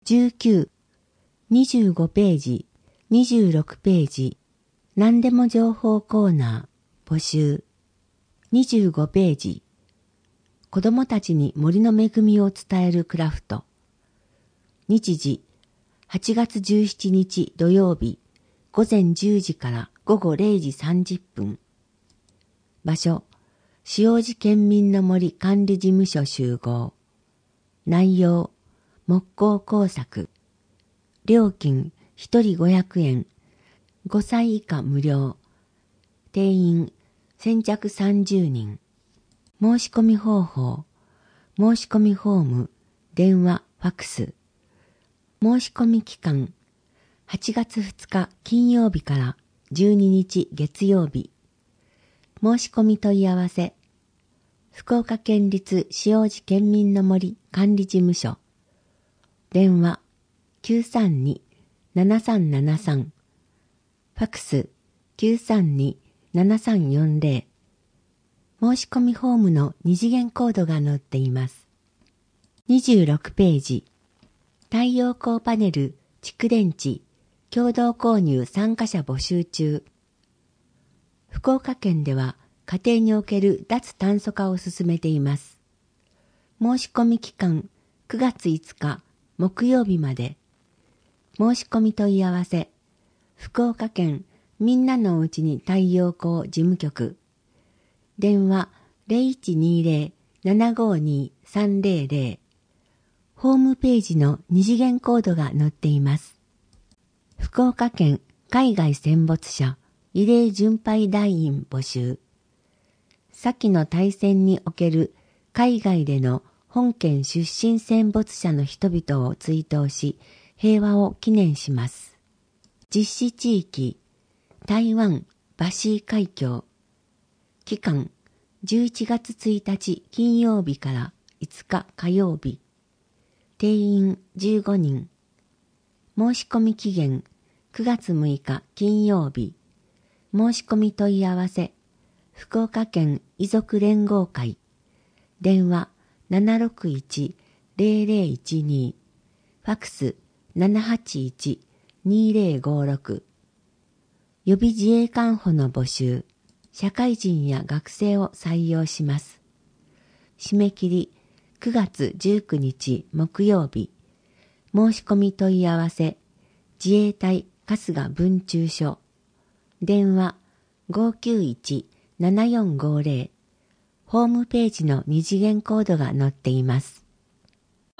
19、25ページ、26ページ、何でも情報コーナー、募集。25ページ、子供たちに森の恵みを伝えるクラフト。日時、8月17日土曜日、午前10時から午後0時30分。場所、塩路県民の森管理事務所集合。内容、木工工作。料金、1人500円。5歳以下無料。定員、先着30人。申し込み方法。申し込みフォーム、電話、ファクス。申し込み期間、8月2日金曜日から12日月曜日。申し込み問い合わせ。福岡県立塩路県民の森管理事務所。電話 932-7373。ファクス 932-7340。申し込みフォームの二次元コードが載っています。26ページ。太陽光パネル、蓄電池、共同購入参加者募集中。福岡県では家庭における脱炭素化を進めています。申し込み期間9月5日木曜日まで。申し込み問い合わせ。福岡県みんなのおうちに太陽光事務局。電話 0120-752-300。ホームページの二次元コードが載っています。福岡県海外戦没者慰霊巡拝団員募集。先の大戦における海外での本県出身戦没者の人々を追悼し、平和を記念します。実施地域、台湾バシー海峡。期間、11月1日金曜日から5日火曜日。定員15人。申し込み期限9月6日金曜日。申し込み問い合わせ。福岡県遺族連合会。電話 761-0012。ファクス 781-2056。予備自衛官補の募集。社会人や学生を採用します。締め切り9月19日木曜日。申し込み問い合わせ。自衛隊春日分駐所。電話 591-7450。ホームページの二次元コードが載っています。